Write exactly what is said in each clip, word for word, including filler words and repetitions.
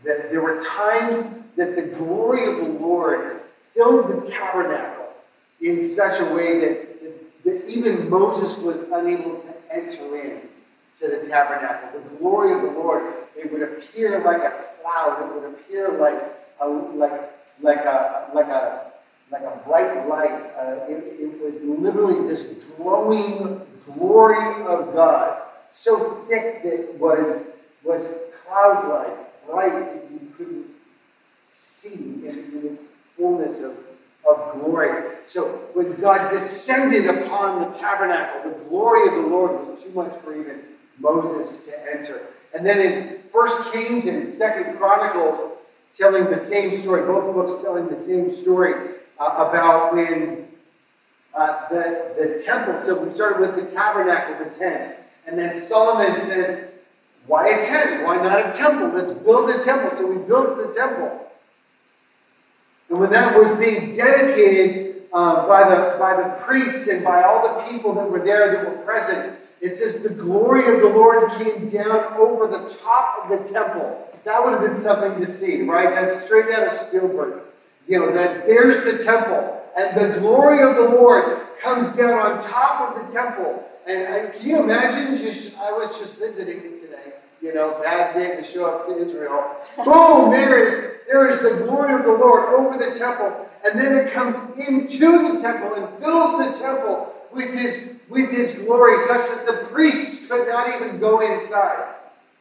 that there were times that the glory of the Lord filled the tabernacle in such a way that, that, that even Moses was unable to enter in to the tabernacle. The glory of the Lord, it would appear like a cloud. It would appear like a like like a like a like a bright light. Uh, it, it was literally this glowing glory of God, so thick that it was was cloud-like, bright that you couldn't see in, in its fullness of, of glory. So when God descended upon the tabernacle, the glory of the Lord was too much for even Moses to enter. And then in First Kings and Second Chronicles, telling the same story, both books telling the same story uh, about when uh, the, the temple, so we started with the tabernacle, the tent, and then Solomon says, why a tent? Why not a temple? Let's build a temple. So we built the temple. And when that was being dedicated uh, by, the, by the priests and by all the people that were there that were present, it says the glory of the Lord came down over the top of the temple. That would have been something to see, right? That's straight out of Spielberg. You know, that there's the temple. And the glory of the Lord comes down on top of the temple. And, and can you imagine, just, I was just visiting today, you know, bad day to show up to Israel. Boom, there is, there is the glory of the Lord over the temple. And then it comes into the temple and fills the temple with his, with his glory, such that the priests could not even go inside.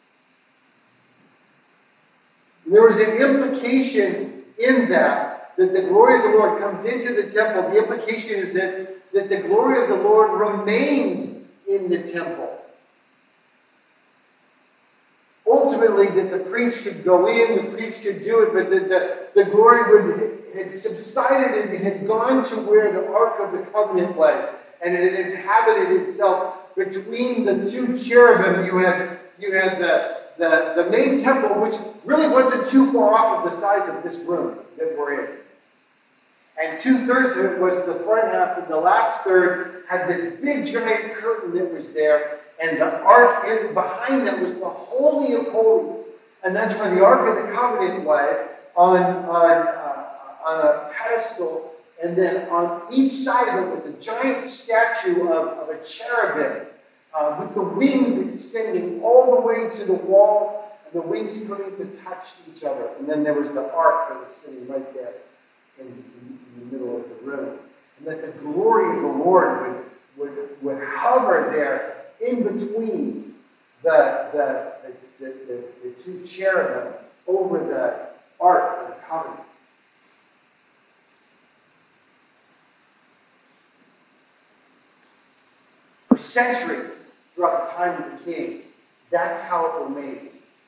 There was an implication in that, that the glory of the Lord comes into the temple. The implication is that, that the glory of the Lord remained in the temple. Ultimately, that the priest could go in, the priest could do it, but that the, the glory would had subsided and had gone to where the Ark of the Covenant was, and it had inhabited itself between the two cherubim. You had, you had the, the, the main temple, which really wasn't too far off of the size of this room that we're in. And two-thirds of it was the front half, and the last third had this big giant curtain that was there, and the ark in, behind that was the Holy of Holies. And that's where the Ark of the Covenant was, on, on, uh, on a pedestal, and then on each side of it was a giant statue of, of a cherubim, uh, with the wings extending all the way to the wall, and the wings coming to touch each other. And then there was the ark that was sitting right there in, in, in the middle of the room. And that the glory of the Lord would, would, would hover there in between the, the, the, the, the, the two cherubim over the Ark of the Covenant. For centuries, throughout the time of the kings, that's how it remained.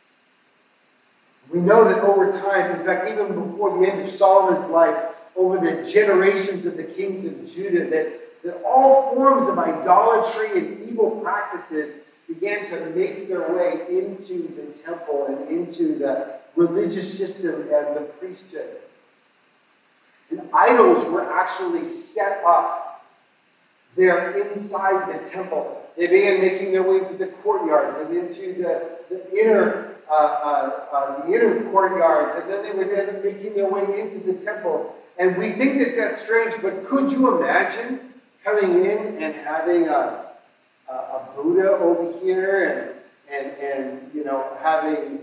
We know that over time, in fact, even before the end of Solomon's life, over the generations of the kings of Judah, that, that all forms of idolatry and evil practices began to make their way into the temple and into the religious system and the priesthood. And idols were actually set up there inside the temple. They began making their way to the courtyards and into the, the inner uh, uh, uh, the inner courtyards, and then they were then making their way into the temples. And we think that that's strange, but could you imagine coming in and having a, a, a Buddha over here and, and, and, you know, having,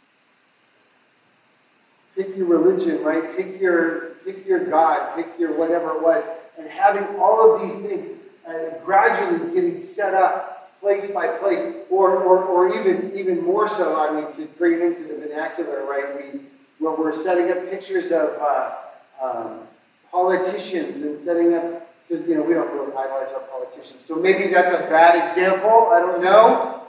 pick your religion, right? Pick your, pick your God, pick your whatever it was, and having all of these things uh, gradually getting set up place by place, or, or, or even, even more so, I mean, to bring it into the vernacular, right? We, where we're setting up pictures of uh, um, politicians and setting up, because, you know, we don't really idolize our politicians. So maybe that's a bad example. I don't know.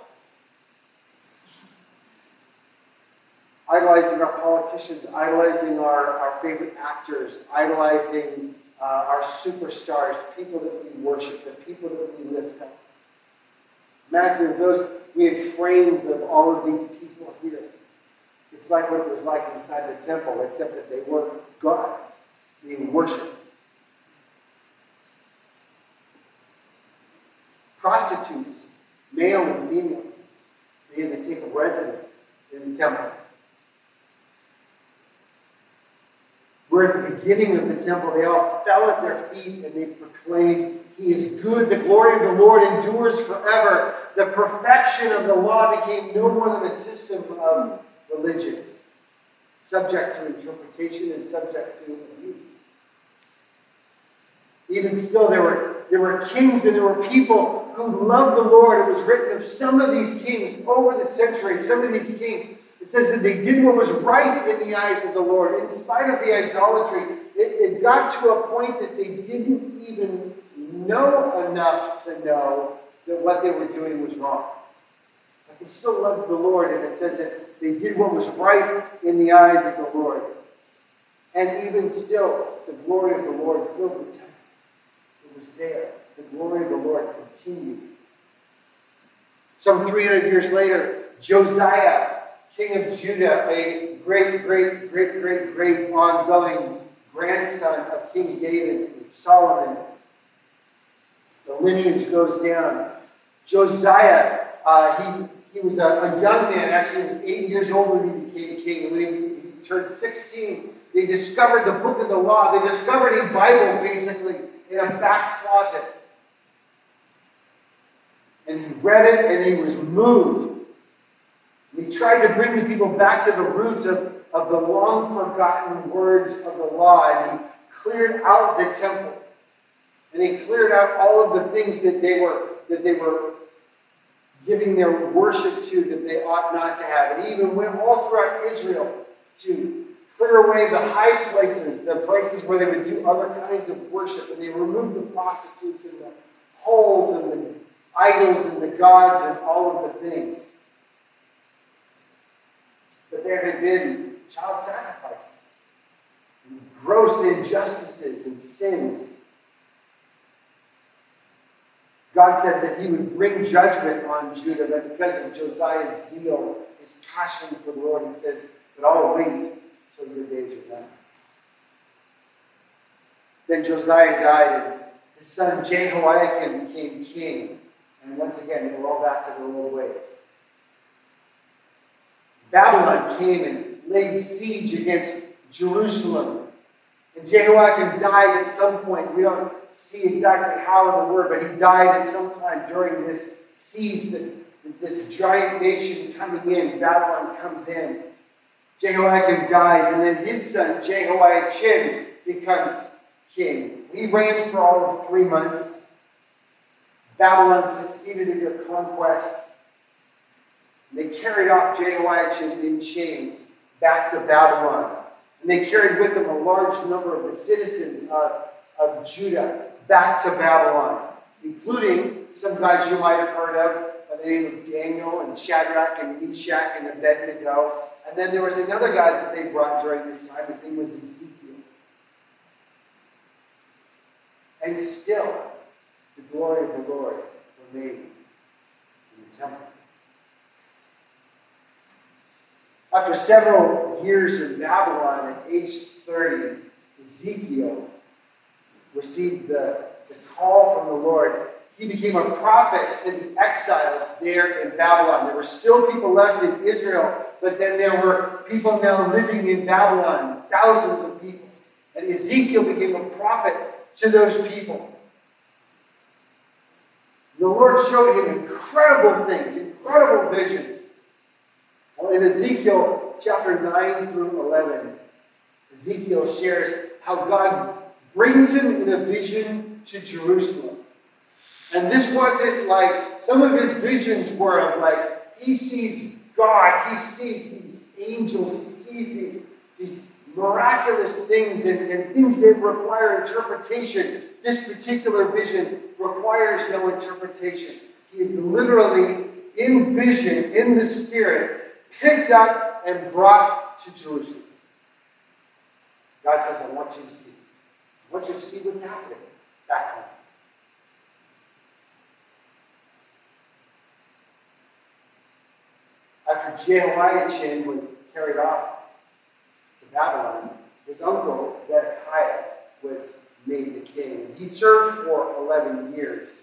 Idolizing our politicians, idolizing our, our favorite actors, idolizing uh, our superstars, people that we worship, the people that we lift up. Imagine if those, we had frames of all of these people here. It's like what it was like inside the temple, except that they were gods being worshipped. Prostitutes, male and female, began to take residence in the temple. were at the beginning of the temple, they all fell at their feet and they proclaimed, "He is good, the glory of the Lord endures forever." The perfection of the law became no more than a system of religion, subject to interpretation and subject to abuse. Even still, there were, there were kings and there were people who loved the Lord. It was written of some of these kings over the centuries, some of these kings, it says that they did what was right in the eyes of the Lord. In spite of the idolatry, it, it got to a point that they didn't even know enough to know that what they were doing was wrong. But they still loved the Lord, and it says that they did what was right in the eyes of the Lord. And even still, the glory of the Lord filled the temple. It was there. The glory of the Lord continued. Some three hundred years later, Josiah, king of Judah, a great, great, great, great, great ongoing grandson of King David and Solomon. The lineage goes down. Josiah, uh, he, he was a, a young man. Actually, he was eight years old when he became king. And when he, he turned sixteen, they discovered the book of the law. They discovered a Bible, basically, in a back closet. And he read it, and he was moved. And he tried to bring the people back to the roots of, of the long-forgotten words of the law. And he cleared out the temple. And he cleared out all of the things that they were that they were giving their worship to that they ought not to have. And he even went all throughout Israel to clear away the high places, the places where they would do other kinds of worship. And they removed the prostitutes and the poles and the idols and the gods and all of the things. But there had been child sacrifices, and gross injustices and sins. God said that he would bring judgment on Judah, but because of Josiah's zeal, his passion for the Lord, he says, but I'll wait till your days are done. Then Josiah died, and his son Jehoiakim became king. And once again, they were all back to their old ways. Babylon came and laid siege against Jerusalem. And Jehoiakim died at some point. We don't see exactly how in the word, but he died at some time during this siege, that this giant nation coming in, Babylon comes in. Jehoiakim dies, and then his son Jehoiachin becomes king. He reigned for all of three months. Babylon succeeded in their conquest. They carried off Jehoiachin in chains back to Babylon. And they carried with them a large number of the citizens of, of Judah back to Babylon, including some guys you might have heard of by the name of Daniel and Shadrach and Meshach and Abednego. And then there was another guy that they brought during this time. His name was Ezekiel. And still, the glory of the Lord remained in the temple. After several years in Babylon, at age thirty, Ezekiel received the, the call from the Lord. He became a prophet to the exiles there in Babylon. There were still people left in Israel, but then there were people now living in Babylon, thousands of people. And Ezekiel became a prophet to those people. The Lord showed him incredible things, incredible visions. Well, in Ezekiel chapter nine through eleven, Ezekiel shares how God brings him in a vision to Jerusalem. And this wasn't like, some of his visions were of like, he sees God, he sees these angels, he sees these, these miraculous things and, and things that require interpretation. This particular vision requires no interpretation. He is literally in vision, in the Spirit, picked up and brought to Jerusalem. God says, I want you to see. I want you to see what's happening back home. After Jehoiachin was carried off to Babylon, his uncle Zedekiah was made the king. He served for eleven years.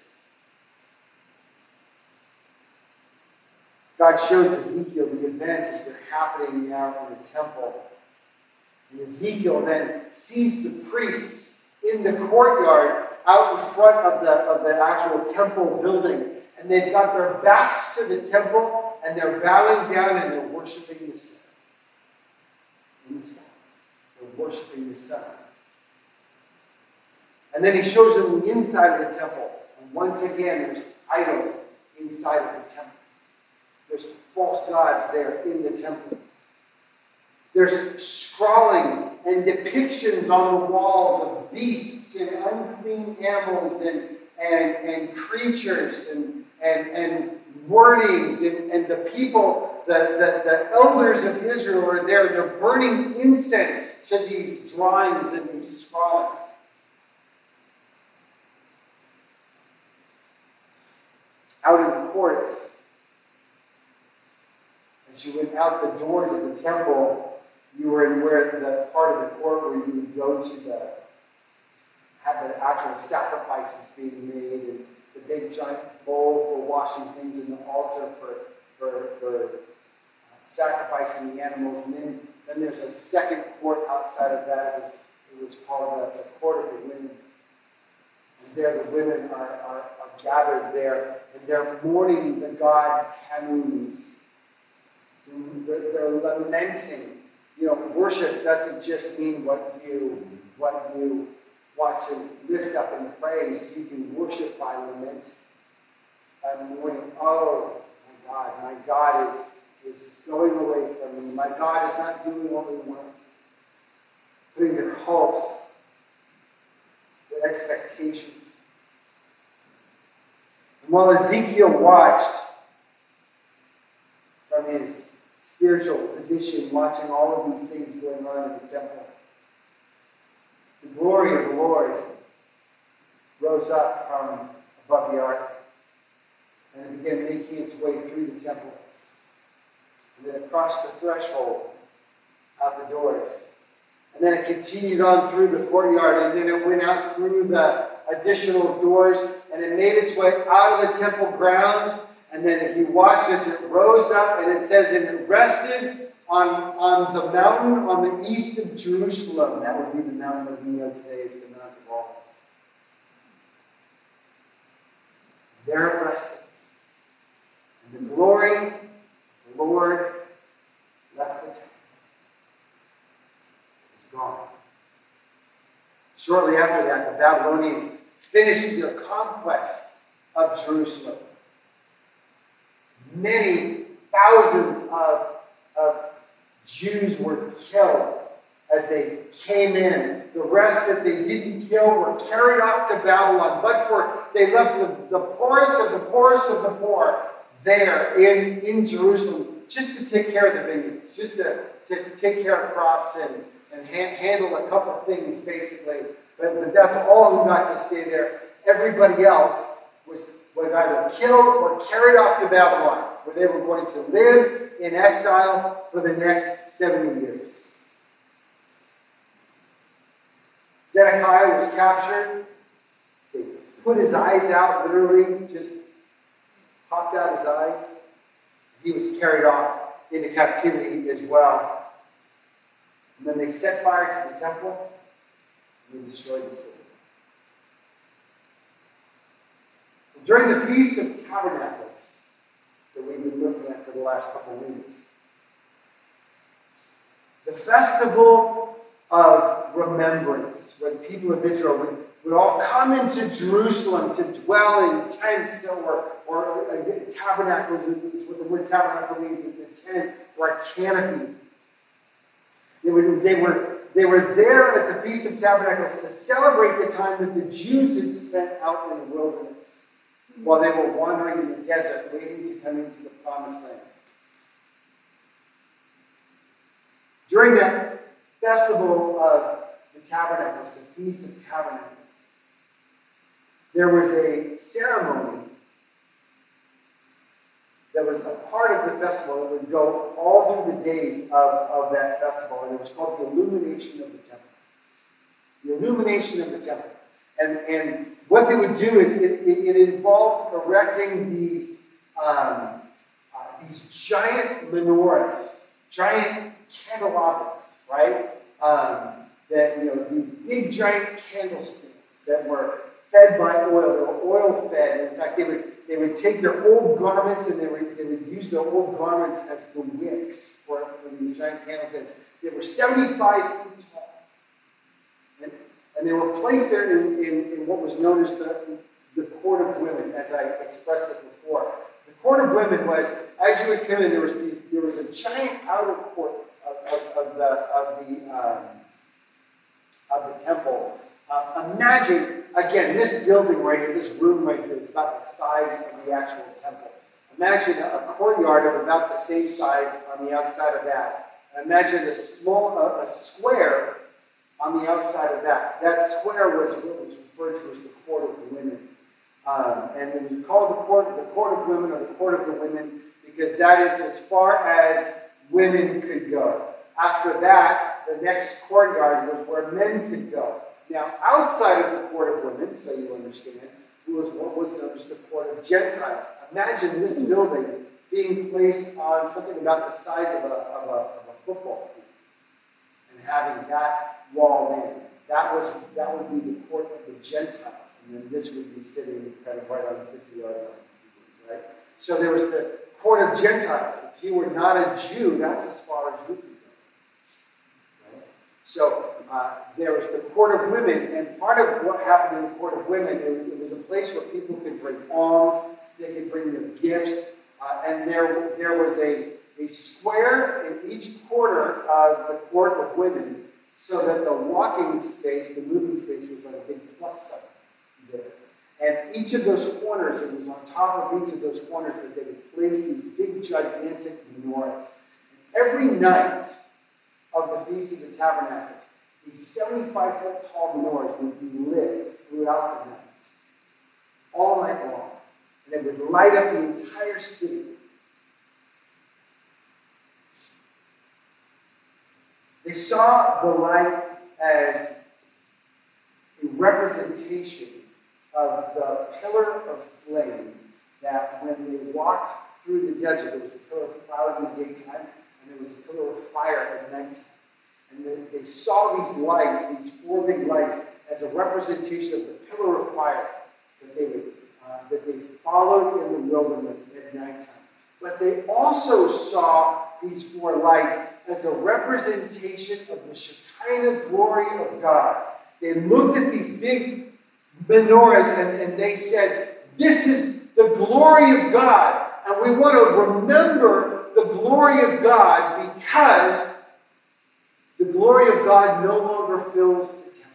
God shows Ezekiel the events as they're happening now in the temple. And Ezekiel then sees the priests in the courtyard out in front of the, of the actual temple building. And they've got their backs to the temple, and they're bowing down and they're worshiping the sun. In the sky. They're worshiping the sun. And then he shows them the inside of the temple. And once again, there's idols inside of the temple. There's false gods there in the temple. There's scrawlings and depictions on the walls of beasts and unclean animals and, and, and creatures and, and, and wordings. And, and the people, the, the, the elders of Israel are there. They're burning incense to these drawings and these scrawlings. Out in the courts, as you went out the doors of the temple, you were in where the part of the court where you would go to the have the actual sacrifices being made, and the big giant bowl for washing things in the altar for for, for sacrificing the animals. And then, then there's a second court outside of that. It was it was called the, the court of the women. And there the women are, are, are gathered there, and they're mourning the god Tammuz. They're, they're lamenting. You know, worship doesn't just mean what you what you want to lift up in praise. You can worship by lament, by mourning. Oh my God, my God is is going away from me. My God is not doing what we want. Putting their hopes, their expectations. And while Ezekiel watched from his spiritual position, watching all of these things going on in the temple, the glory of the Lord rose up from above the ark, and it began making its way through the temple, and then across the threshold, out the doors, and then it continued on through the courtyard, and then it went out through the additional doors, and it made its way out of the temple grounds. And then he watched as it rose up, and it says, and it rested on, on the mountain on the east of Jerusalem. That would be the mountain that we know today as the Mount of Olives. There it rested. And the glory of the Lord left the temple. It was gone. Shortly after that, the Babylonians finished their conquest of Jerusalem. Many thousands of, of Jews were killed as they came in. The rest that they didn't kill were carried off to Babylon. But for they left the, the poorest of the poorest of the poor there in, in Jerusalem just to take care of the vineyards, just to, to take care of crops and, and ha- handle a couple of things basically. But, but that's all who got to stay there. Everybody else was was either killed or carried off to Babylon, where they were going to live in exile for the next seventy years. Zedekiah was captured. They put his eyes out, literally, just popped out his eyes. He was carried off into captivity as well. And then they set fire to the temple, and they destroyed the city. During the Feast of Tabernacles that we've been looking at for the last couple of weeks, the festival of remembrance, where the people of Israel would, would all come into Jerusalem to dwell in tents or, or uh, tabernacles, is what the word tabernacle means. It's a tent or a canopy. They were, they were, they were there at the Feast of Tabernacles to celebrate the time that the Jews had spent out in the wilderness, while they were wandering in the desert, waiting to come into the promised land. During that festival of the Tabernacles, the Feast of Tabernacles, there was a ceremony that was a part of the festival that would go all through the days of, of that festival, and it was called the illumination of the temple. The illumination of the temple. And, and what they would do is it, it, it involved erecting these, um, uh, these giant menorahs, giant candelabras, right? um, that, you know, these big giant candlesticks that were fed by oil. They were oil fed. In fact, they would they would take their old garments and they would, they would use their old garments as the wicks for, for these giant candlesticks. They were seventy-five feet tall. And, and they were placed there in, in, in what was known as the, the court of women, as I expressed it before. The court of women was, as you would come in, there was, these, there was a giant outer court of, of, of the, of the, um, of the temple. Uh, imagine, again, this building right here, this room right here, is about the size of the actual temple. Imagine a courtyard of about the same size on the outside of that. And imagine a small, a, a square on the outside of that. That square was what was referred to as the court of the women. Um, and it was called the court, the court of women, or the court of the women, because that is as far as women could go. After that, the next courtyard was where men could go. Now, outside of the court of women, so you understand, was what was known as the court of Gentiles. Imagine this building being placed on something about the size of a, of a, of a football field and having that wall in. That was that would be the court of the Gentiles, and then this would be sitting kind of right on the fifty-yard line, right? So there was the court of Gentiles. If you were not a Jew, that's as far as you could go. Right? So uh, there was the court of women, and part of what happened in the court of women, it, it was a place where people could bring alms, they could bring their gifts, uh, and there there was a a square in each corner of the court of women, so that the walking space, the moving space, was like a big plus sign there. And each of those corners, it was on top of each of those corners that they would place these big, gigantic menorahs. And every night of the Feast of the Tabernacles, these seventy-five foot tall menorahs would be lit throughout the night, all night long. And it would light up the entire city. They saw the light as a representation of the pillar of flame that when they walked through the desert, there was a pillar of cloud in the daytime, and there was a pillar of fire at nighttime. And they, they saw these lights, these four big lights, as a representation of the pillar of fire that they would, uh, that they followed in the wilderness at nighttime. But they also saw these four lights as a representation of the Shekinah glory of God. They looked at these big menorahs and, and they said, this is the glory of God. And we want to remember the glory of God because the glory of God no longer fills the temple.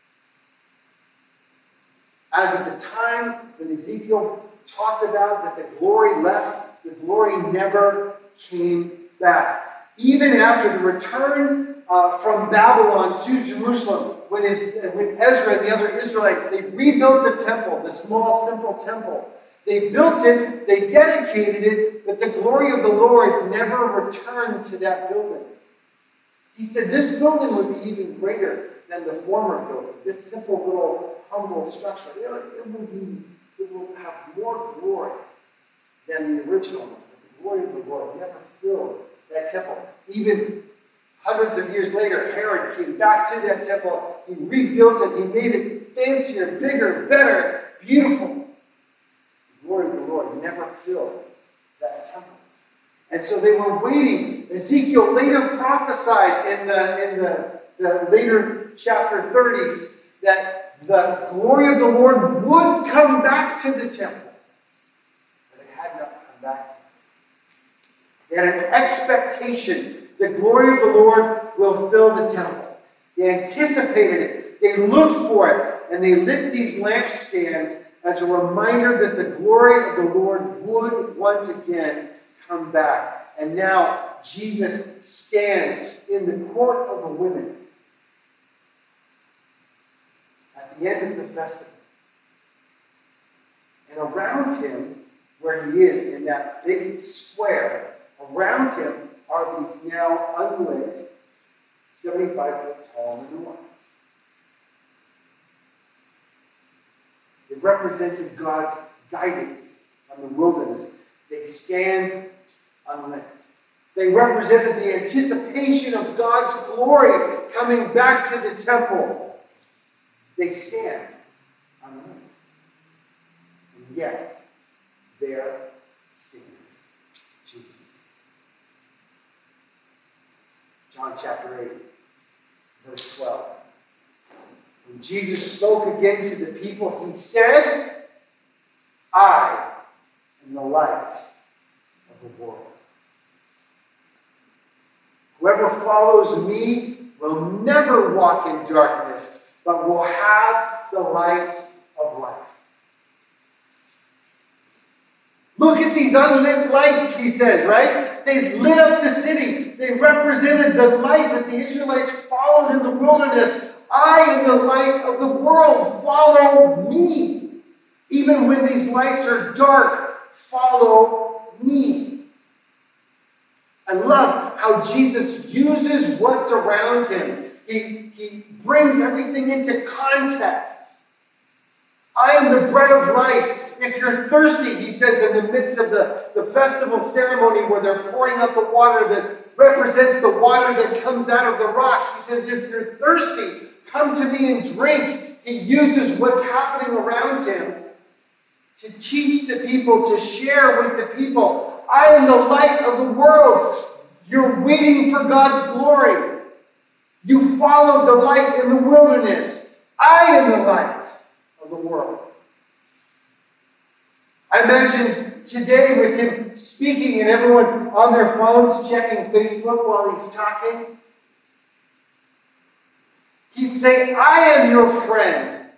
As at the time that Ezekiel talked about that the glory left, the glory never came back. Even after the return uh, from Babylon to Jerusalem, when, when Ezra and the other Israelites, they rebuilt the temple, the small, simple temple. They built it, they dedicated it, but the glory of the Lord never returned to that building. He said this building would be even greater than the former building, this simple little humble structure. It, it, will, be, it will have more glory than the original one. The glory of the Lord never filled that temple. Even hundreds of years later, Herod came back to that temple. He rebuilt it. He made it fancier, bigger, better, beautiful. The glory of the Lord never filled that temple. And so they were waiting. Ezekiel later prophesied in the, in the, the later chapter thirties that the glory of the Lord would come back to the temple. But it had not come back. They had an expectation. The glory of the Lord will fill the temple. They anticipated it. They looked for it. And they lit these lampstands as a reminder that the glory of the Lord would once again come back. And now Jesus stands in the court of the women at the end of the festival. And around him, where he is in that big square, around him are these now unlit, seventy-five foot tall menorahs. They represented God's guidance from the wilderness. They stand unlit. They represented the anticipation of God's glory coming back to the temple. They stand unmoved. And yet, there stands Jesus. John chapter eight, verse twelve. When Jesus spoke again to the people, he said, I am the light of the world. Whoever follows me will never walk in darkness, but will have the light of life. Look at these unlit lights, he says, right? They lit up the city. They represented the light that the Israelites followed in the wilderness. I am the light of the world. Follow me. Even when these lights are dark, follow me. I love how Jesus uses what's around him. He, he brings everything into context. I am the bread of life. If you're thirsty, he says in the midst of the, the festival ceremony where they're pouring out the water that represents the water that comes out of the rock. He says, if you're thirsty, come to me and drink. He uses what's happening around him to teach the people, to share with the people. I am the light of the world. You're waiting for God's glory. You followed the light in the wilderness. I am the light of the world. I imagine today with him speaking and everyone on their phones checking Facebook while he's talking. He'd say, I am your friend.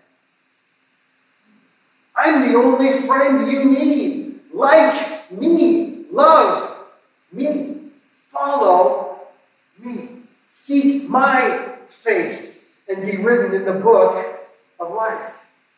I'm the only friend you need. Like me. Love me. Follow me. Seek my face and be written in the book of life.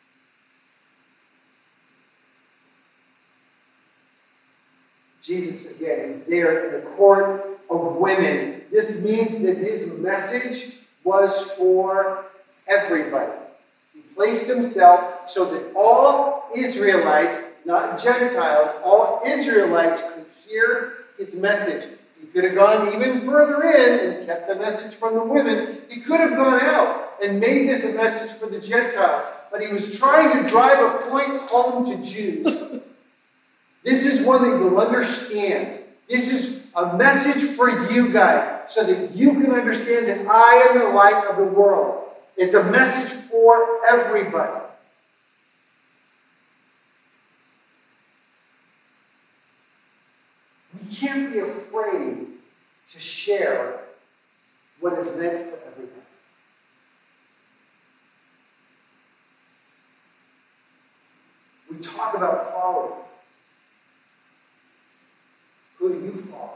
Jesus, again, is there in the court of women. This means that his message was for everybody. He placed himself so that all Israelites, not Gentiles, all Israelites could hear his message. He could have gone even further in and kept the message from the women. He could have gone out and made this a message for the Gentiles. But he was trying to drive a point home to Jews. This is one that you'll understand. This is a message for you guys so that you can understand that I am the light of the world. It's a message for everybody. We can't be afraid to share what is meant for everybody. We talk about following. Who do you follow?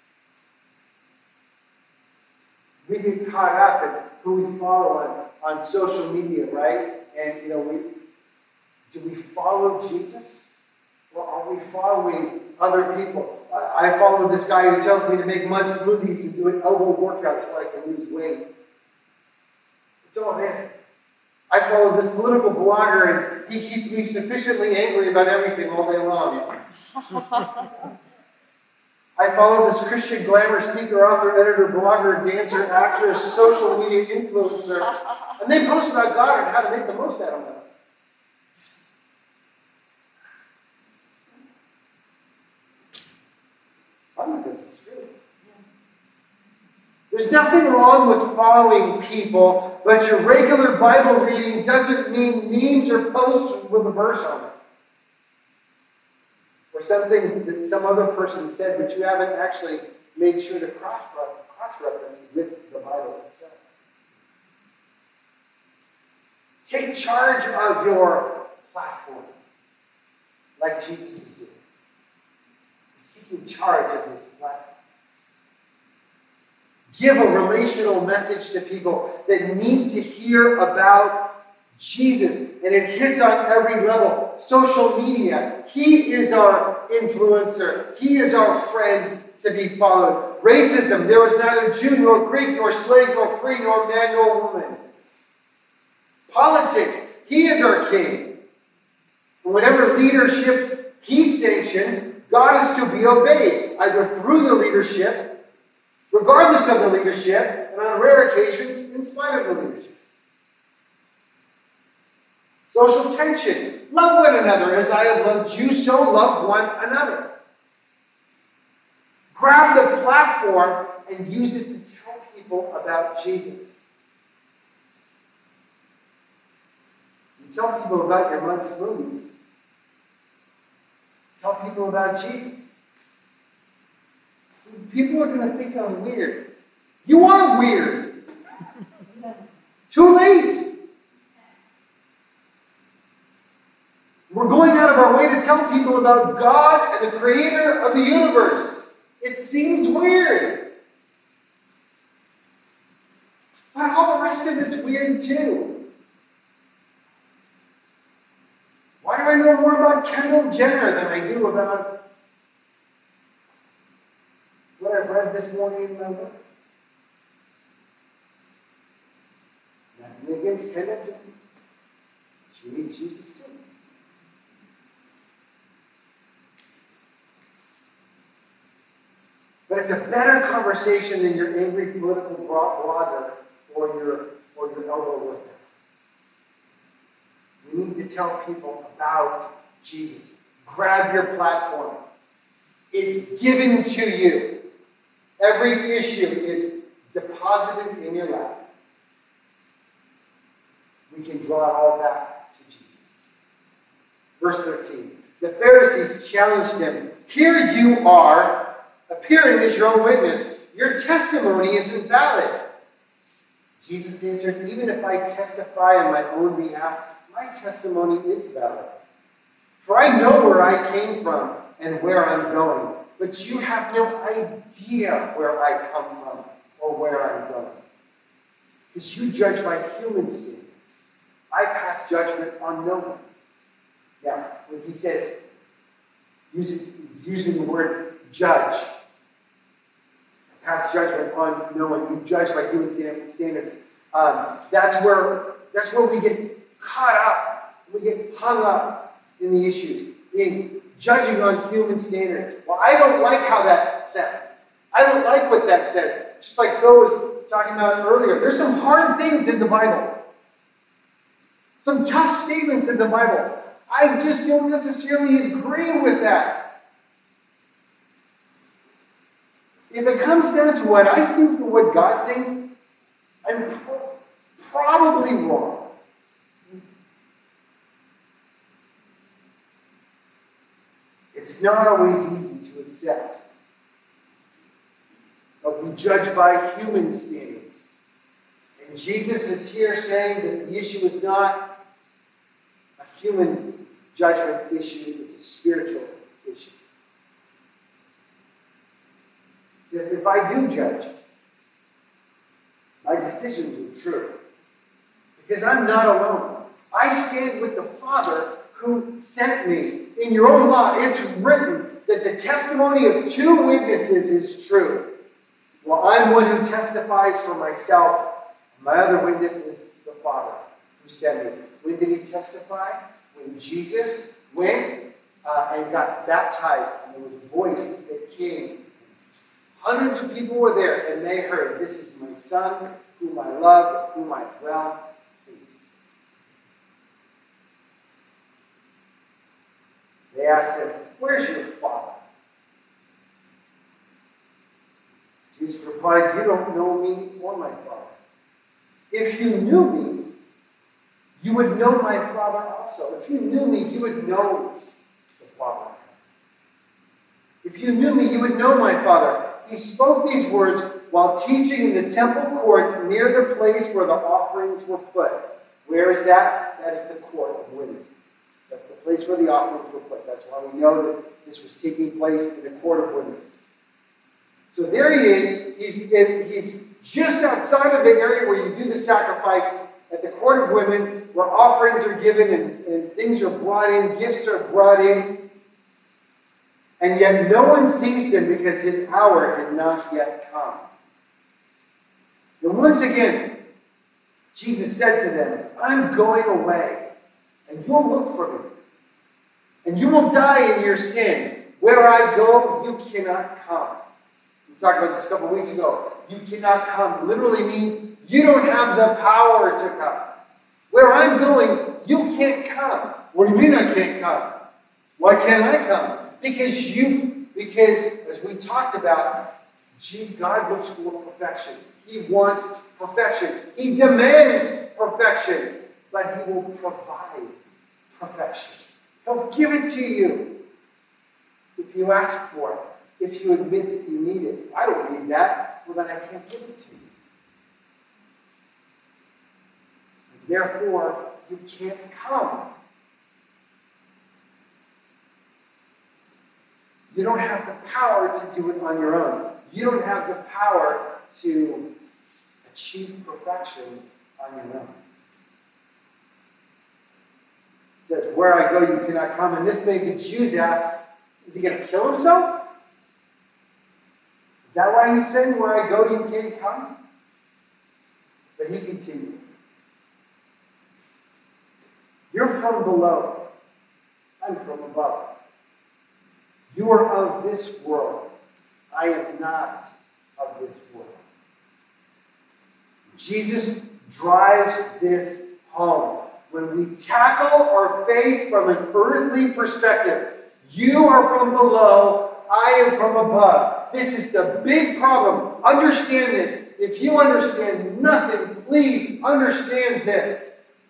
We get caught up in who we follow on, on social media, right? And, you know, we do we follow Jesus? Or are we following other people? I follow this guy who tells me to make mud smoothies and do an elbow workout so I can lose weight. It's all there. I follow this political blogger and he keeps me sufficiently angry about everything all day long. I follow this Christian glamour speaker, author, editor, blogger, dancer, actress, social media influencer, and they post about God and how to make the most out of it. It's fun because it's true. There's nothing wrong with following people, but your regular Bible reading doesn't mean memes or posts with a verse on it. Or something that some other person said, but you haven't actually made sure to cross-reference with the Bible itself. Take charge of your platform, like Jesus is doing. He's taking charge of his platform. Give a relational message to people that need to hear about Jesus, and it hits on every level. Social media, he is our influencer. He is our friend to be followed. Racism, there was neither Jew nor Greek nor slave nor free nor man nor woman. Politics, he is our king. Whatever leadership he sanctions, God is to be obeyed. either through the leadership, regardless of the leadership, and on rare occasions, in spite of the leadership. Social tension. Love one another as I have loved you, so love one another. Grab the platform and use it to tell people about Jesus. You tell people about your mud smoothies. Tell people about Jesus. People are going to think I'm weird. You are weird. Too late. We're going out of our way to tell people about God and the creator of the universe. It seems weird. But all the rest of it's weird too. Why do I know more about Kendall Jenner than I do about what I've read this morning in my book? Nothing against Kendall Jenner. She needs Jesus too. But it's a better conversation than your angry political blogger or your, or your elbow workout. You need to tell people about Jesus. Grab your platform. It's given to you. Every issue is deposited in your lap. We can draw it all back to Jesus. Verse thirteen. The Pharisees challenged him. Here you are, appearing as your own witness. Your testimony is invalid. Jesus answered, even if I testify on my own behalf, my testimony is valid. For I know where I came from and where I'm going, but you have no idea where I come from or where I'm going. Because you judge by human standards. I pass judgment on no one. Now, when he says, using, he's using the word judge, pass judgment on no one. You judge by human standards. Um, that's where that's where we get caught up. We get hung up in the issues, being judging on human standards. Well, I don't like how that sounds. I don't like what that says. Just like Phil was talking about earlier. There's some hard things in the Bible. Some tough statements in the Bible. I just don't necessarily agree with that. If it comes down to what I think or what God thinks, I'm pro- probably wrong. It's not always easy to accept. But we judge by human standards. And Jesus is here saying that the issue is not a human judgment issue, it's a spiritual issue. He says, if I do judge, my decisions are true. Because I'm not alone. I stand with the Father who sent me. In your own law, it's written that the testimony of two witnesses is true. Well, I'm one who testifies for myself. My other witness is the Father who sent me. When did he testify? When Jesus went uh, and got baptized, and there was a voice that came. Hundreds of people were there, and they heard, this is my Son, whom I love, whom I am well pleased. They asked him, where's your Father? Jesus replied, you don't know me or my Father. If you knew me, you would know my Father also. If you knew me, you would know the Father. If you knew me, you would know my Father. He spoke these words while teaching in the temple courts near the place where the offerings were put. Where is that? That is the court of women. That's the place where the offerings were put. That's why we know that this was taking place in the court of women. So there he is. He's, in, he's just outside of the area where you do the sacrifices, at the court of women, where offerings are given and, and things are brought in, gifts are brought in. And yet no one sees him because his hour had not yet come. And once again, Jesus said to them, I'm going away, and you'll look for me. And you will die in your sin, Where I go, you cannot come. We talked about this a couple weeks ago. You cannot come literally means you don't have the power to come. Where I'm going, you can't come. What do you mean I can't come? Why can't I come? Because you, because as we talked about, God looks for perfection. He wants perfection. He demands perfection. But he will provide perfection. He'll give it to you if you ask for it. If you admit that you need it. I don't need that. Well, then I can't give it to you. Therefore, you can't come. You don't have the power to do it on your own. You don't have the power to achieve perfection on your own. It says, where I go, you cannot come. And this made the Jews ask, is he going to kill himself? Is that why he's saying, where I go, you can't come? But he continued. You're from below. I'm from above. You are of this world. I am not of this world. Jesus drives this home. When we tackle our faith from an earthly perspective, you are from below, I am from above. This is the big problem. Understand this. If you understand nothing, please understand this.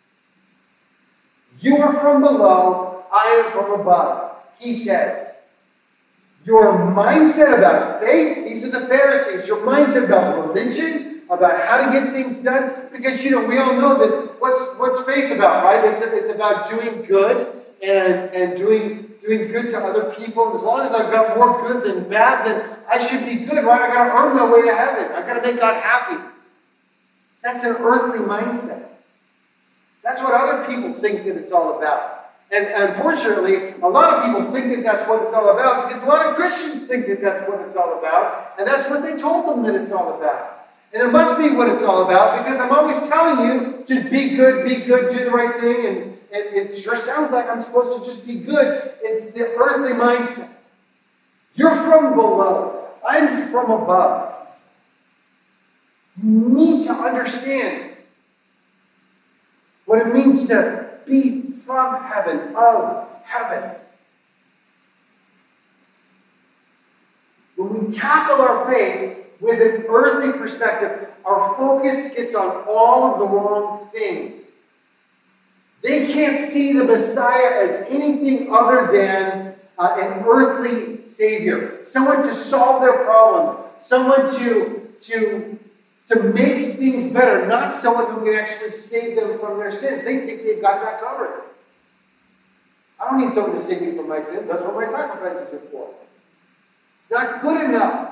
You are from below, I am from above. He says, your mindset about faith, these are the Pharisees, your mindset about religion, about how to get things done, because, you know, we all know that what's what's faith about, right? It's, it's about doing good and, and doing, doing good to other people. And as long as I've got more good than bad, then I should be good, right? I've got to earn my way to heaven. I've got to make God happy. That's an earthly mindset. That's what other people think that it's all about. And unfortunately, a lot of people think that that's what it's all about because a lot of Christians think that that's what it's all about. And that's what they told them that it's all about. And it must be what it's all about because I'm always telling you to be good, be good, do the right thing. And, and it sure sounds like I'm supposed to just be good. It's the earthly mindset. You're from below. I'm from above. You need to understand what it means to be from heaven, of heaven. When we tackle our faith with an earthly perspective, our focus gets on all of the wrong things. They can't see the Messiah as anything other than uh, an earthly Savior. Someone to solve their problems. Someone to, to, to make things better. Not someone who can actually save them from their sins. They think they've got that covered. I don't need someone to save me from my sins. That's what my sacrifices are for. It's not good enough.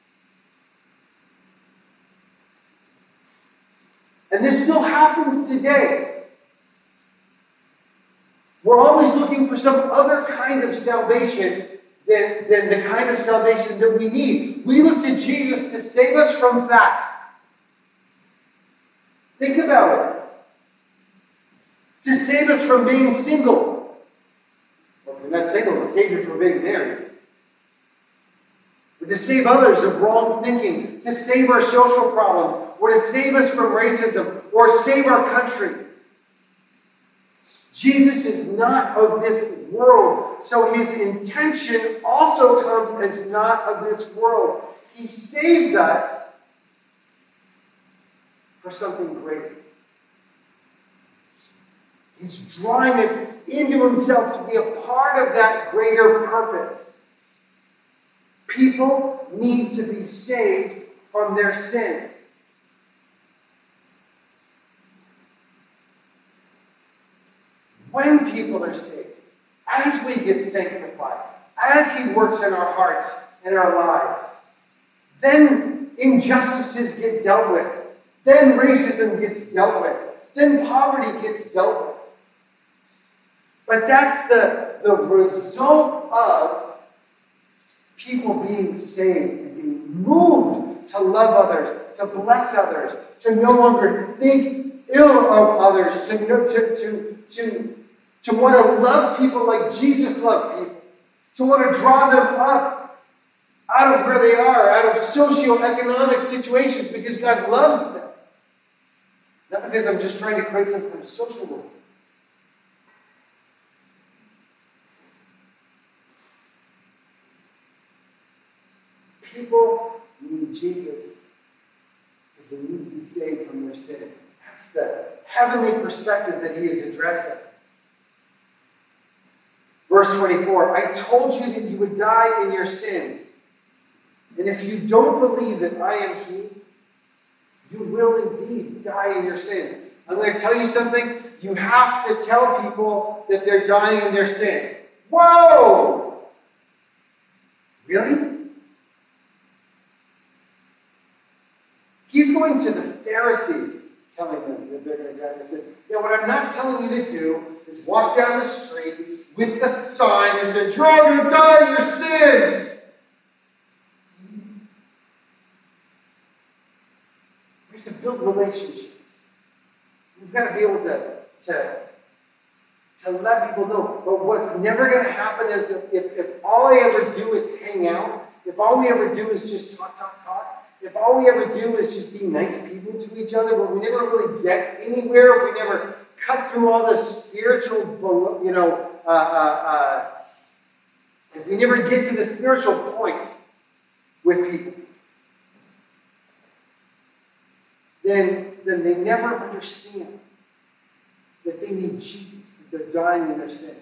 And this still happens today. We're always looking for some other kind of salvation than, than the kind of salvation that we need. We look to Jesus to save us from that. Think about it. To save us from being single. Or if you're not single, to save you from being married. Or to save others of wrong thinking. To save our social problems. Or to save us from racism. Or save our country. Jesus is not of this world. So his intention also comes as not of this world. He saves us for something greater. He's drawing us into himself to be a part of that greater purpose. People need to be saved from their sins. When people are saved, as we get sanctified, as he works in our hearts and our lives, then injustices get dealt with. Then racism gets dealt with. Then poverty gets dealt with. But that's the, the result of people being saved and being moved to love others, to bless others, to no longer think ill of others, to, to, to, to, to want to love people like Jesus loved people, to want to draw them up out of where they are, out of socioeconomic situations, because God loves them. Not because I'm just trying to create some kind of social reform. People need Jesus because they need to be saved from their sins. That's the heavenly perspective that he is addressing. Verse twenty-four, I told you that you would die in your sins. And if you don't believe that I am he, you will indeed die in your sins. I'm going to tell you something. You have to tell people that they're dying in their sins. Whoa! Really? He's going to the Pharisees, telling them that they're going to die in their sins. Now, what I'm not telling you to do is walk down the street with the sign that says, you're all going to die in your sins. We have to build relationships. We've got to be able to, to, to let people know. But what's never going to happen is if, if, if all I ever do is hang out, if all we ever do is just talk, talk, talk, if all we ever do is just be nice people to each other, but we never really get anywhere, if we never cut through all this spiritual, you know, uh, uh, uh, if we never get to the spiritual point with people, then, then they never understand that they need Jesus, that they're dying in their sins.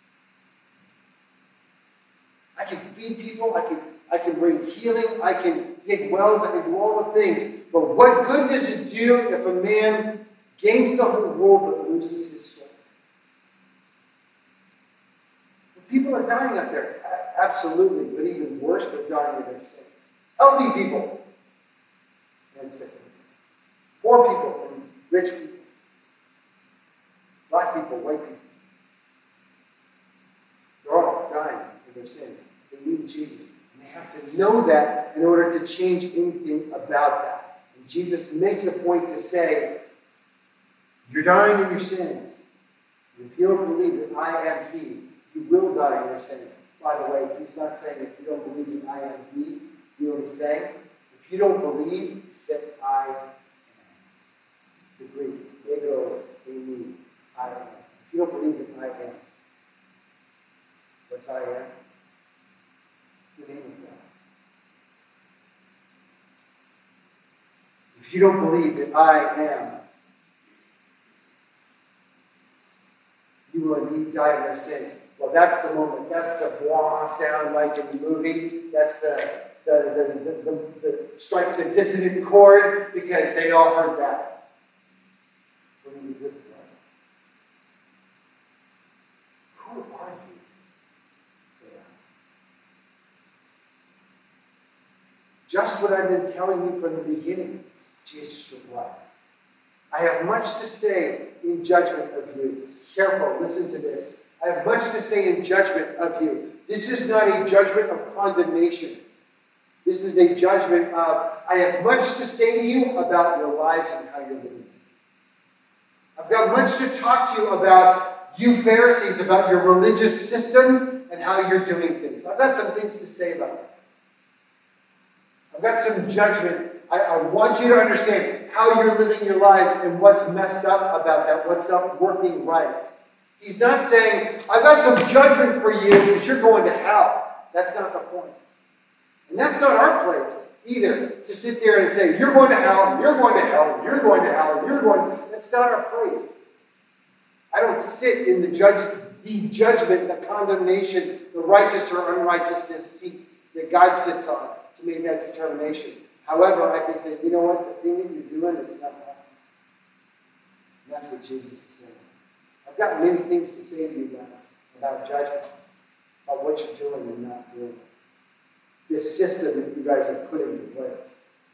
I can feed people, I can I can bring healing, I can dig wells, I can do all the things. But what good does it do if a man gains the whole world but loses his soul? People are dying out there. Absolutely. But even worse, they're dying in their sins. Healthy people and sick people. Poor people and rich people. Black people, white people. They're all dying in their sins. They need Jesus. And they have to know that in order to change anything about that. And Jesus makes a point to say, you're dying in your sins. And if you don't believe that I am he, you will die in your sins. By the way, he's not saying if you don't believe that I am he. You know what he's saying? If you don't believe that I am. The Greek, ego, eimi, I am. If you don't believe that I am. What's I am? It's the name of God. If you don't believe that I am, you will indeed die in your sins. Well, that's the moment. That's the blah sound like in the movie. That's the, the, the, the, the, the strike the dissonant chord because they all heard that. Who are you? Yeah. Just what I've been telling you from the beginning, Jesus replied. I have much to say in judgment of you. Careful, listen to this. I have much to say in judgment of you. This is not a judgment of condemnation. This is a judgment of, I have much to say to you about your lives and how you're living. I've got much to talk to you about you Pharisees, about your religious systems and how you're doing things. I've got some things to say about that. I've got some judgment. I, I want you to understand how you're living your lives and what's messed up about that, what's not working right. He's not saying, I've got some judgment for you because you're going to hell. That's not the point. And that's not our place either, to sit there and say, you're going to hell, and you're going to hell, and you're going to hell, and you're going to... That's not our place. I don't sit in the judge, the judgment, the condemnation, the righteous or unrighteousness seat that God sits on to make that determination. However, I can say, you know what? The thing that you're doing, it's not happening. And that's what Jesus is saying. I've got many things to say to you guys about judgment, about what you're doing and not doing. This system that you guys have put into place.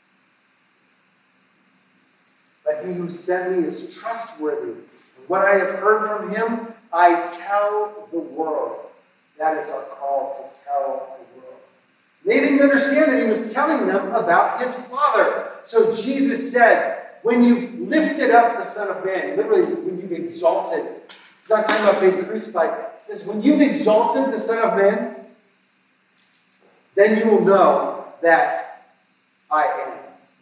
But he who sent me is trustworthy. And what I have heard from him, I tell the world. That is our call, to tell the world. They didn't understand that he was telling them about his Father. So Jesus said, when you've lifted up the Son of Man, literally when you've exalted, he's not talking about being crucified. He says, when you've exalted the Son of Man, then you will know that I am.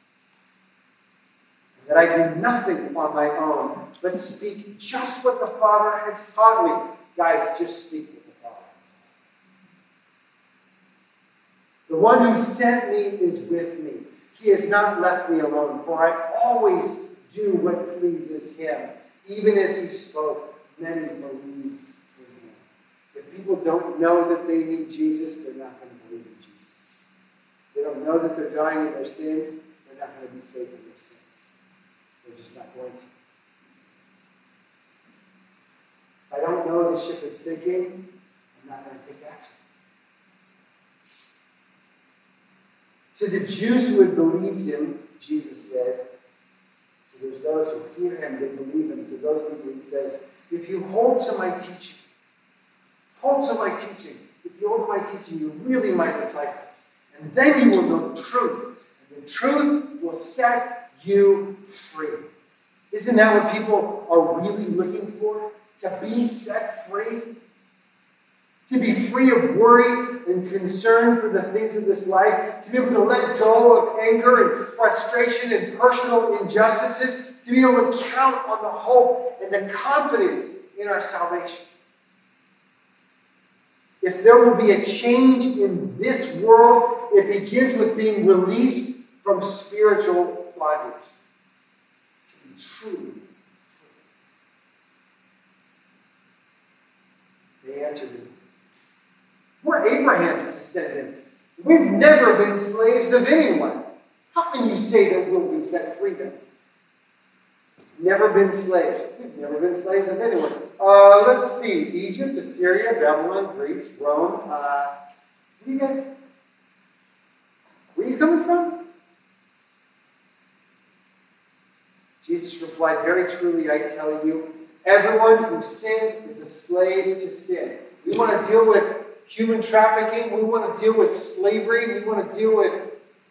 And that I do nothing on my own, but speak just what the Father has taught me. Guys, just speak what the Father has taught me. The one who sent me is with me. He has not left me alone, for I always do what pleases him. Even as he spoke, many believed in him. If people don't know that they need Jesus, they're not going to believe in Jesus. If they don't know that they're dying in their sins, they're not going to be saved from their sins. They're just not going to. If I don't know the ship is sinking, I'm not going to take action. To the Jews who had believed him, Jesus said, so there's those who hear him, they believe him. To those people he says, if you hold to my teaching, hold to my teaching. If you hold to my teaching, you're really my disciples. And then you will know the truth. And the truth will set you free. Isn't that what people are really looking for? To be set free? To be free of worry and concern for the things of this life, to be able to let go of anger and frustration and personal injustices, to be able to count on the hope and the confidence in our salvation. If there will be a change in this world, it begins with being released from spiritual bondage. To be truly free. They answered him, we're Abraham's descendants. We've never been slaves of anyone. How can you say that we'll be set free then? Never been slaves. We've never been slaves of anyone. Uh, let's see. Egypt, Assyria, Babylon, Greece, Rome. Uh, where are you guys? Where are you coming from? Jesus replied, very truly, I tell you, everyone who sins is a slave to sin. We want to deal with human trafficking. We want to deal with slavery. We want to deal with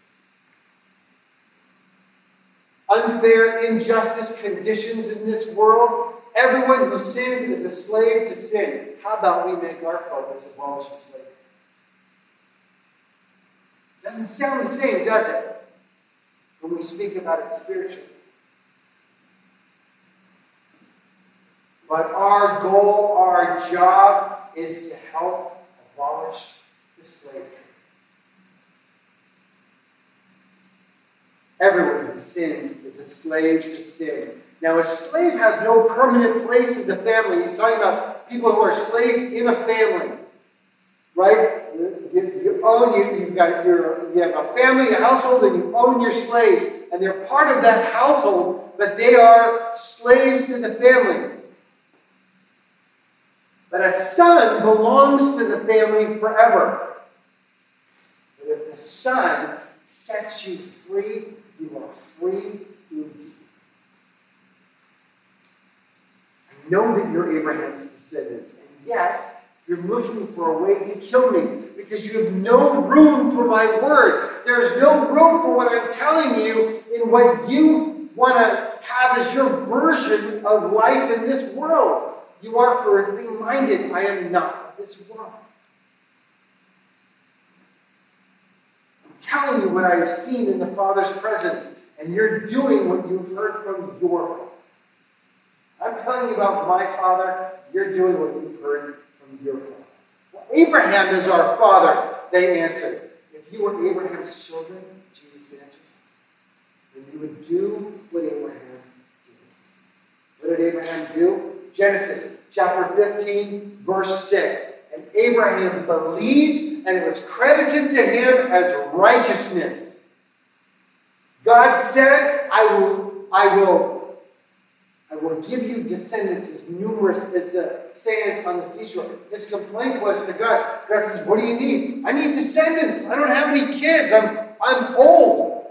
unfair, injustice conditions in this world. Everyone who sins is a slave to sin. How about we make our focus abolishing slavery? Doesn't sound the same, does it? When we speak about it spiritually. But our goal, our job is to help abolish the slave trade. Everyone who sins is a slave to sin. Now, a slave has no permanent place in the family. He's talking about people who are slaves in a family, right? You, you own you. You've got your. You have a family, a household, and you own your slaves, and they're part of that household, but they are slaves to the family. But a son belongs to the family forever. But if the Son sets you free, you are free indeed. I know that you're Abraham's descendants, and yet you're looking for a way to kill me because you have no room for my word. There is no room for what I'm telling you in what you want to have as your version of life in this world. You are earthly minded. I am not of this world. I'm telling you what I have seen in the Father's presence, and you're doing what you've heard from your Father. I'm telling you about my Father, you're doing what you've heard from your Father. Well, Abraham is our father, they answered. If you were Abraham's children, Jesus answered, then you would do what Abraham did. What did Abraham do? Genesis chapter fifteen, verse six. And Abraham believed, and it was credited to him as righteousness. God said, I will, I will, I will give you descendants as numerous as the sands on the seashore. His complaint was to God. God says, what do you need? I need descendants. I don't have any kids. I'm, I'm old.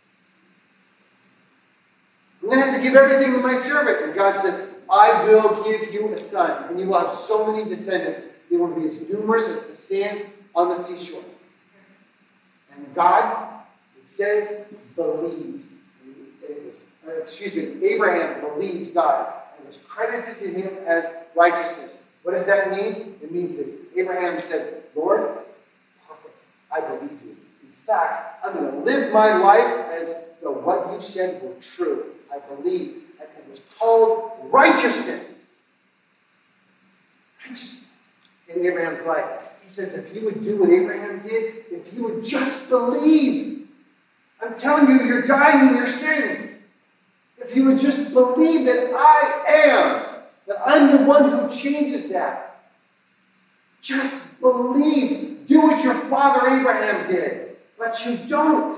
I'm going to have to give everything to my servant. And God says, I will give you a son, and you will have so many descendants. They will be as numerous as the sands on the seashore. And God, it says, believed. It was, or excuse me, Abraham believed God, and it was credited to him as righteousness. What does that mean? It means that Abraham said, Lord, perfect. I believe you. In fact, I'm going to live my life as though what you said were true. I believe. And it was called righteousness. Righteousness in Abraham's life. He says, if you would do what Abraham did, if you would just believe, I'm telling you, you're dying in your sins. If you would just believe that I am, that I'm the one who changes that. Just believe. Do what your father Abraham did. But you don't.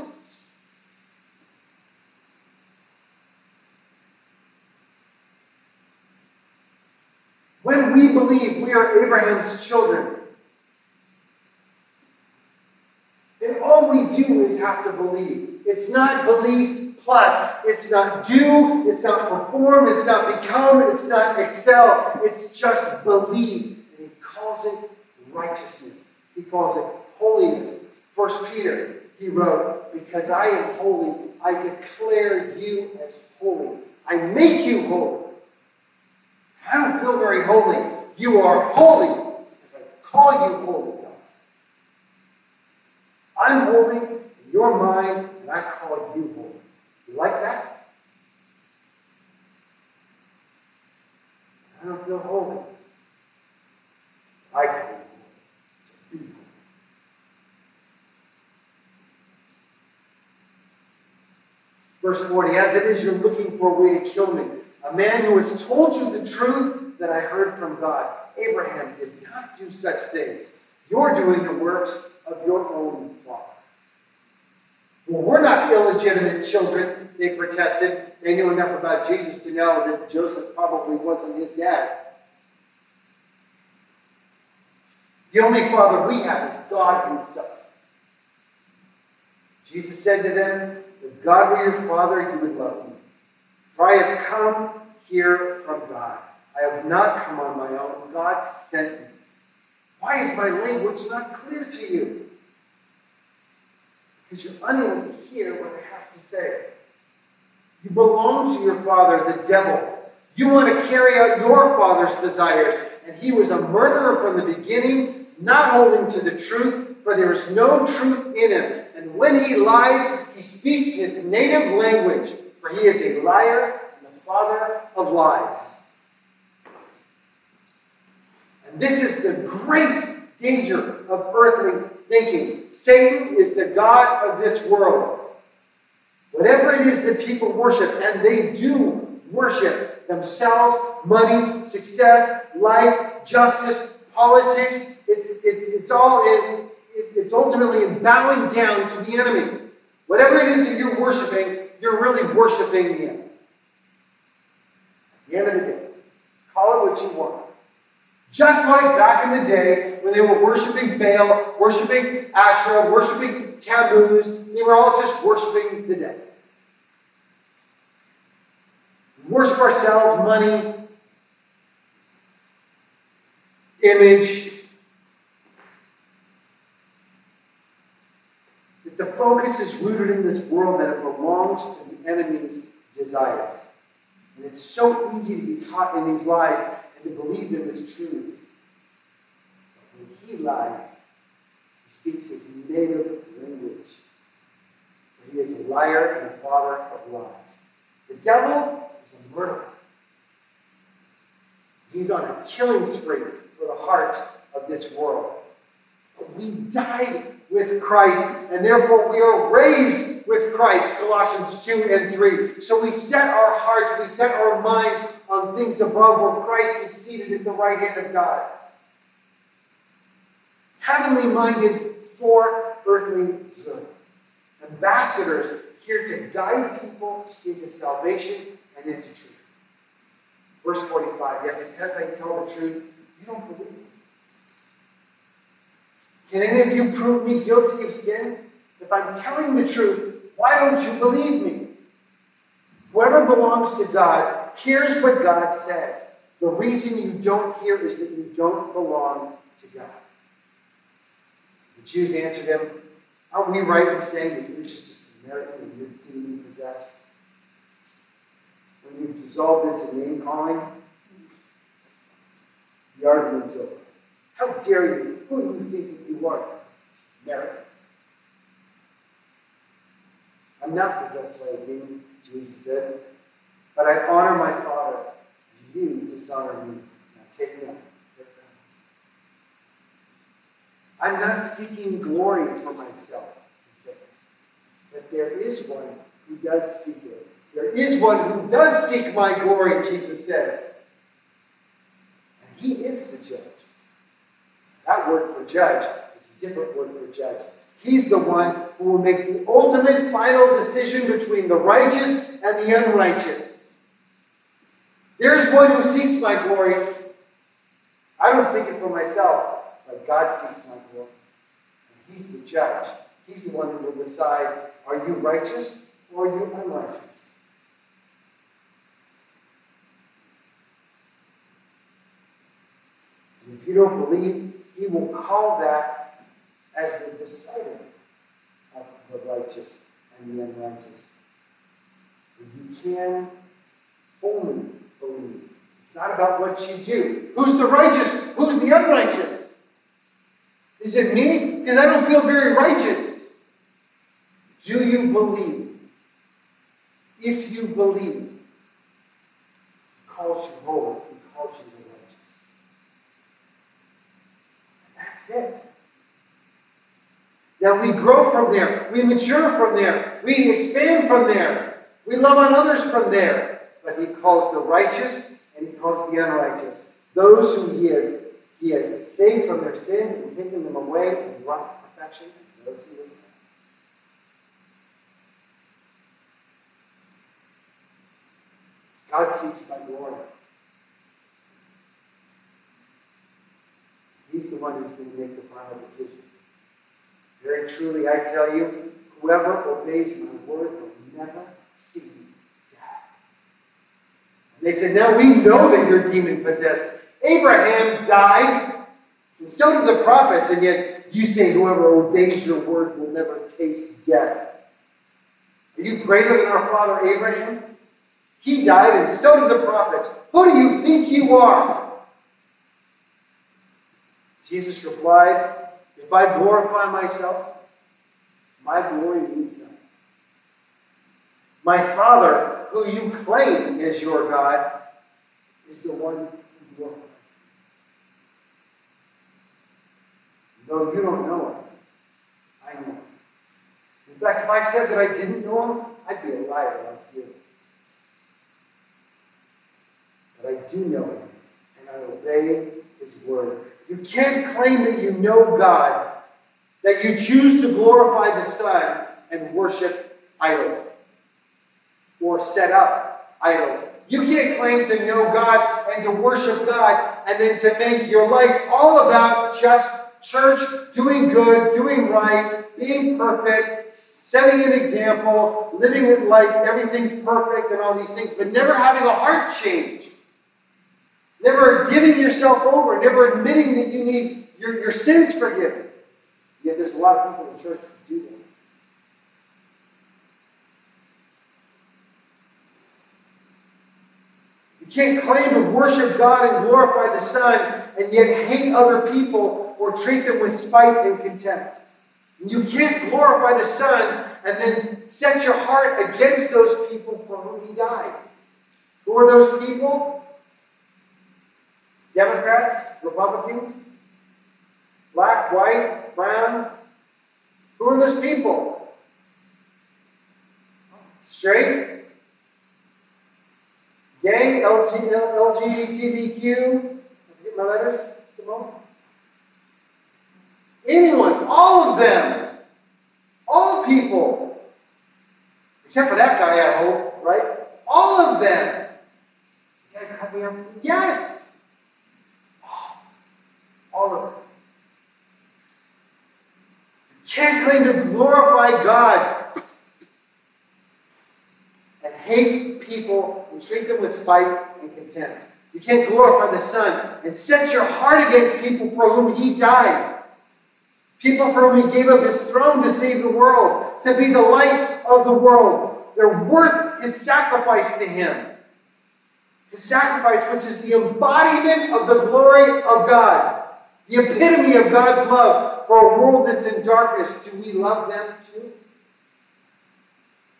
When we believe we are Abraham's children, then all we do is have to believe. It's not belief plus. It's not do. It's not perform. It's not become. It's not excel. It's just believe. And he calls it righteousness. He calls it holiness. First Peter, he wrote, because I am holy, I declare you as holy. I make you holy. I don't feel very holy. You are holy because I call you holy, God says. I'm holy, and you're mine, and I call you holy. You like that? I don't feel holy. I call you holy. So be holy. Verse forty, as it is, you're looking for a way to kill me. A man who has told you the truth that I heard from God. Abraham did not do such things. You're doing the works of your own father. Well, we're not illegitimate children, they protested. They knew enough about Jesus to know that Joseph probably wasn't his dad. The only father we have is God himself. Jesus said to them, if God were your father, you would love me. For I have come here from God. I have not come on my own. God sent me. Why is my language not clear to you? Because you're unable to hear what I have to say. You belong to your father, the devil. You want to carry out your father's desires. And he was a murderer from the beginning, not holding to the truth, for there is no truth in him. And when he lies, he speaks his native language, for he is a liar and the father of lies. And this is the great danger of earthly thinking. Satan is the god of this world. Whatever it is that people worship, and they do worship themselves, money, success, life, justice, politics, it's, it's, it's all in, it, it's ultimately in bowing down to the enemy. Whatever it is that you're worshiping, you're really worshiping the enemy. At the end of the day, call it what you want. Just like back in the day when they were worshiping Baal, worshiping Asherah, worshiping Tammuz, they were all just worshiping the devil. We worship ourselves, money, image. If the focus is rooted in this world, then it belongs to the enemy's desires. And it's so easy to be caught in these lies and to believe them as truths. But when he lies, he speaks his native language. For he is a liar and a father of lies. The devil is a murderer. He's on a killing spree for the heart of this world. But we died with Christ, and therefore we are raised with Christ, Colossians two and three. So we set our hearts, we set our minds on things above where Christ is seated at the right hand of God. Heavenly minded for earthly good. Ambassadors here to guide people into salvation and into truth. Verse forty-five, yet because I tell the truth, you don't believe me. Can any of you prove me guilty of sin? If I'm telling the truth, why don't you believe me? Whoever belongs to God hears what God says. The reason you don't hear is that you don't belong to God. The Jews answered him, aren't we right in saying that you're just a Samaritan and you're demon possessed? When you've dissolved into name calling, the argument's over. How dare you? Who do you think that you are? Samaritan. I'm not possessed by a demon, Jesus said, but I honor my Father, and you dishonor me. Now take note. Here it comes. I'm not seeking glory for myself, he says, but there is one who does seek it. There is one who does seek my glory, Jesus says. And he is the judge. That word for judge, it's a different word for judge. He's the one who will make the ultimate final decision between the righteous and the unrighteous. There's one who seeks my glory. I don't seek it for myself, but God seeks my glory. And he's the judge. He's the one who will decide, are you righteous or are you unrighteous? And if you don't believe, he will call that as the decider of the righteous and the unrighteous. You can only believe. It's not about what you do. Who's the righteous? Who's the unrighteous? Is it me? Because I don't feel very righteous. Do you believe? If you believe, he calls you holy. He calls you the righteous. And that's it. Now we grow from there. We mature from there. We expand from there. We love on others from there. But he calls the righteous and he calls the unrighteous. Those whom he has, he has saved from their sins and taken them away and brought perfection. And those he has not. God seeks my glory. He's the one who's going to make the final decision. Very truly, I tell you, whoever obeys my word will never see death. And they said, now we know that you're demon-possessed. Abraham died, and so did the prophets, and yet you say whoever obeys your word will never taste death. Are you greater than our father Abraham? He died, and so did the prophets. Who do you think you are? Jesus replied, if I glorify myself, my glory means nothing. My Father, who you claim is your God, is the one who glorifies me. Though you don't know him, I know him. In fact, if I said that I didn't know him, I'd be a liar like you. But I do know him, and I obey his word. You can't claim that you know God, that you choose to glorify the Son and worship idols or set up idols. You can't claim to know God and to worship God and then to make your life all about just church, doing good, doing right, being perfect, setting an example, living it like everything's perfect and all these things, but never having a heart change. Never giving yourself over, never admitting that you need your, your sins forgiven. Yet there's a lot of people in the church who do that. You can't claim to worship God and glorify the Son and yet hate other people or treat them with spite and contempt. You can't glorify the Son and then set your heart against those people for whom he died. Who are those people? Democrats, Republicans, black, white, brown. Who are those people? Straight, gay, L G B T Q. I forget my letters. Come on. Anyone, all of them, all people, except for that guy, I hope, right? All of them. Yes. All of them. You can't claim to glorify God and hate people and treat them with spite and contempt. You can't glorify the Son and set your heart against people for whom he died. People for whom he gave up his throne to save the world, to be the light of the world. They're worth his sacrifice to him. His sacrifice, which is the embodiment of the glory of God. The epitome of God's love for a world that's in darkness. Do we love them too?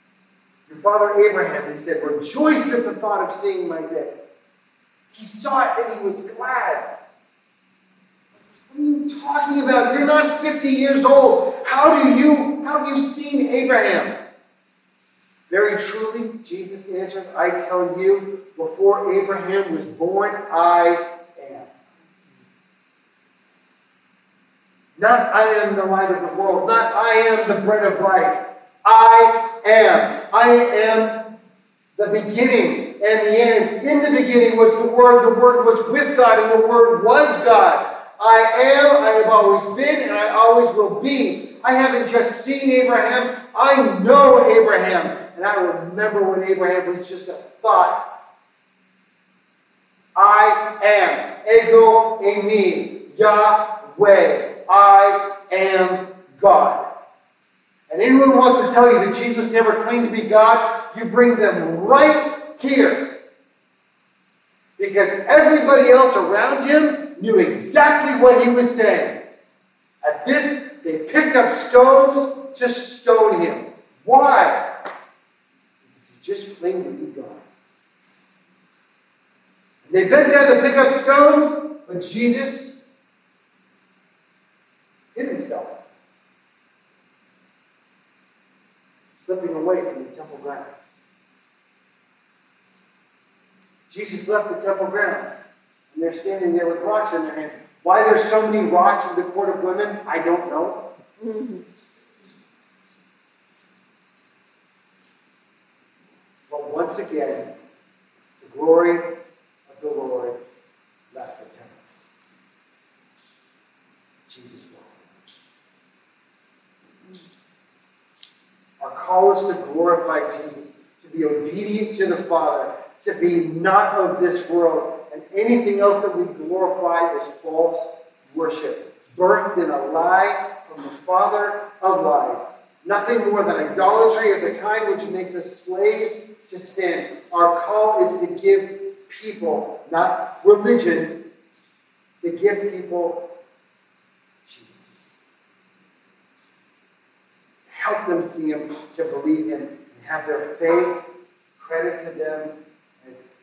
father Abraham, he said, rejoiced at the thought of seeing my day. He saw it and he was glad. What are you talking about? You're not fifty years old. How do you, how have you seen Abraham? Very truly, Jesus answered, I tell you, before Abraham was born, I am. Not I am the light of the world. Not I am the bread of life. I am. I am the beginning and the end. In the beginning was the Word. The Word was with God, and the Word was God. I am, I have always been, and I always will be. I haven't just seen Abraham. I know Abraham. And I remember when Abraham was just a thought. I am. Ego eimi. Yahweh. I am God. And anyone who wants to tell you that Jesus never claimed to be God, you bring them right here. Because everybody else around him knew exactly what he was saying. At this, they picked up stones to stone him. Why? Because he just claimed to be God. And they bent down to pick up stones, but Jesus hid himself, slipping away from the temple grounds. Jesus left the temple grounds, and they're standing there with rocks in their hands. Why there's so many rocks in the court of women, I don't know. Mm-hmm. But once again, the glory of the Lord left the temple. Jesus walked in. Our call is to glorify Jesus, to be obedient to the Father, to be not of this world, and anything else that we glorify is false worship, birthed in a lie from the father of lies. Nothing more than idolatry of the kind which makes us slaves to sin. Our call is to give people, not religion, to give people Jesus. To help them see him, to believe him, and have their faith credited to them as